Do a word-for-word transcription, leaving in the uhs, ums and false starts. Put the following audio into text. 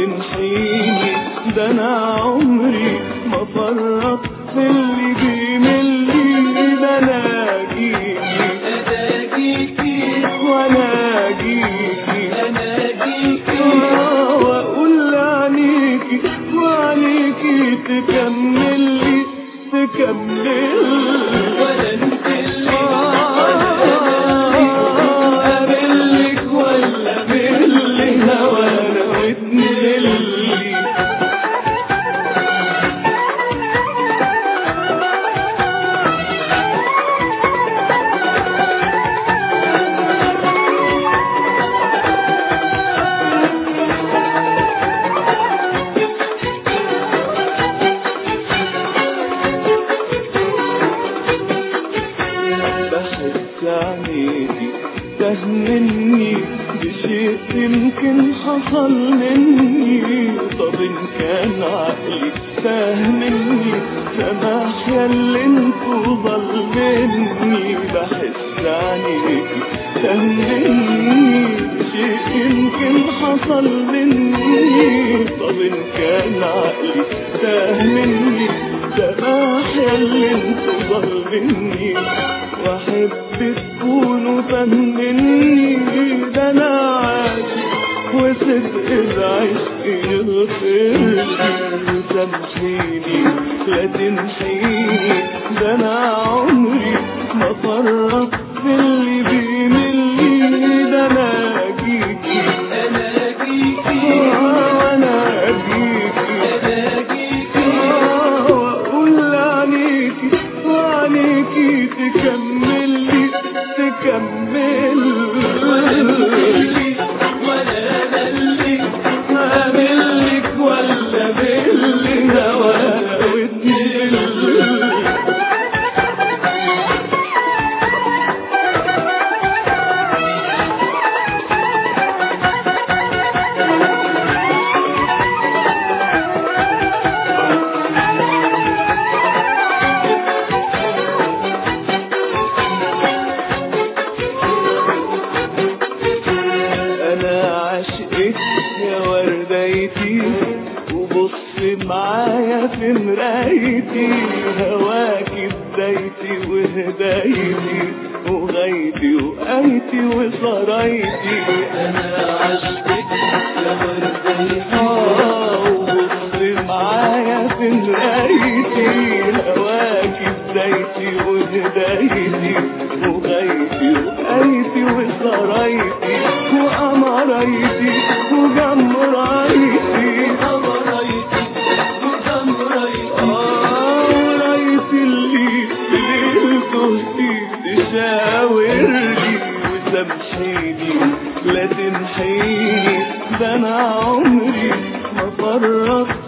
تنحيني، ده انا عمري ما فرط في اللي بيملي، ده انا اجيكي أناجيكي وانا اجيكي أناجيكي واقول لعينيكي وعينيكي تكملي تكملي ولا انتلي قابلك ولا باللي هوانا وتنلي. بحس عينيكي تهمني بشيء يمكن حصل مني، طب ان كان عقلي فاهمني سماح ياللي انتو ظلمني. بحس عينيكي تهمني بشيء يمكن حصل مني، طب ان كان عقلي فاهمني سماح ياللي انتو ظلمني. واحب تكونوا فاهميني، ده انا عاشق وصدق العشق يغفرلي، وسامحيني لا تنحيني، ده انا عمري ما فرط في اللي بيملي، ده انا اجيكي أناجيكي وانا اجيكي أناجيكي واقول لعينيكي وعينيكي تكملي تكملي ولا انتلي ولا ملي قابلك ولا باللي هوانا وتنلي. انا عاشقك يا ورديتي، وبص معايا في مرايتي، هواكي بدايتي وهدايتي وغايتي وقايتي وسرايتي. أنا عشقك يا ورديتي آه وبص معايا في مرايتي، هواكي بدايتي وهدايتي وغايتي وقايتي وسرايتي وقمرايتي وجمرايتي أمريتي وجمريتي آه ورايتي اللي الليل تهدي تشاورني، وسامحيني لا تنحيني، ده انا عمري ما فرطت